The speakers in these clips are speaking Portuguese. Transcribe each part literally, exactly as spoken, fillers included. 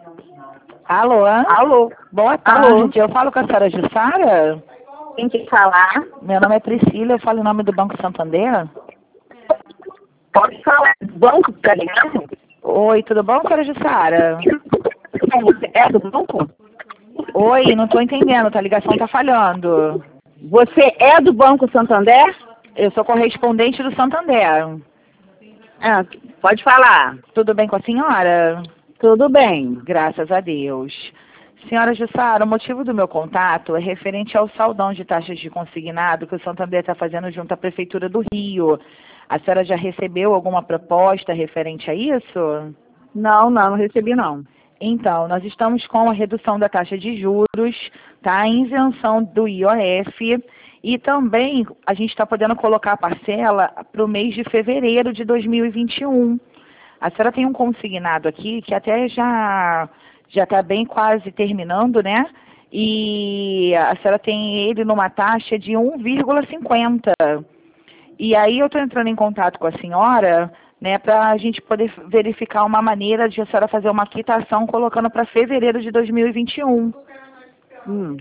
Alô? Alô? Boa tarde, Alô? eu falo com a senhora Jussara? Quem quer falar? Meu nome é Priscila, eu falo em nome do Banco Santander. Pode falar. Banco, tá ligado? Oi, tudo bom, senhora Jussara? Você é do banco? Oi, não tô entendendo, tá? A ligação tá falhando. Você é do Banco Santander? Eu sou correspondente do Santander. Ah, pode falar. Tudo bem com a senhora? Tudo bem. Graças a Deus. Senhora Jussara, o motivo do meu contato é referente ao saldão de taxas de consignado que o Santander está fazendo junto à Prefeitura do Rio. A senhora já recebeu alguma proposta referente a isso? Não, não, não recebi não. Então, nós estamos com a redução da taxa de juros, tá? A isenção do I O F e também a gente está podendo colocar a parcela para o mês de fevereiro de dois mil e vinte e um. A senhora tem um consignado aqui que até já já está bem quase terminando, né? E a senhora tem ele numa taxa de um vírgula cinquenta. E aí eu estou entrando em contato com a senhora, né, para a gente poder verificar uma maneira de a senhora fazer uma quitação colocando para fevereiro de dois mil e vinte e um. Hum.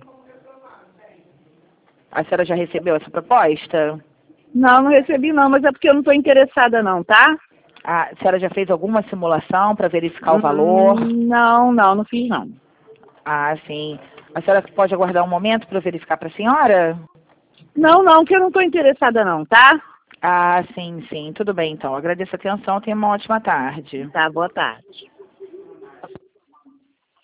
A senhora já recebeu essa proposta? Não, não recebi não, mas é porque eu não estou interessada não, tá? A senhora já fez alguma simulação para verificar o valor? Hum, não, não, não fiz não. Ah, sim. A senhora pode aguardar um momento para eu verificar para a senhora? Não, não, que eu não estou interessada não, tá? Ah, sim, sim. Tudo bem, então. Agradeço a atenção. Tenha uma ótima tarde. Tá, boa tarde.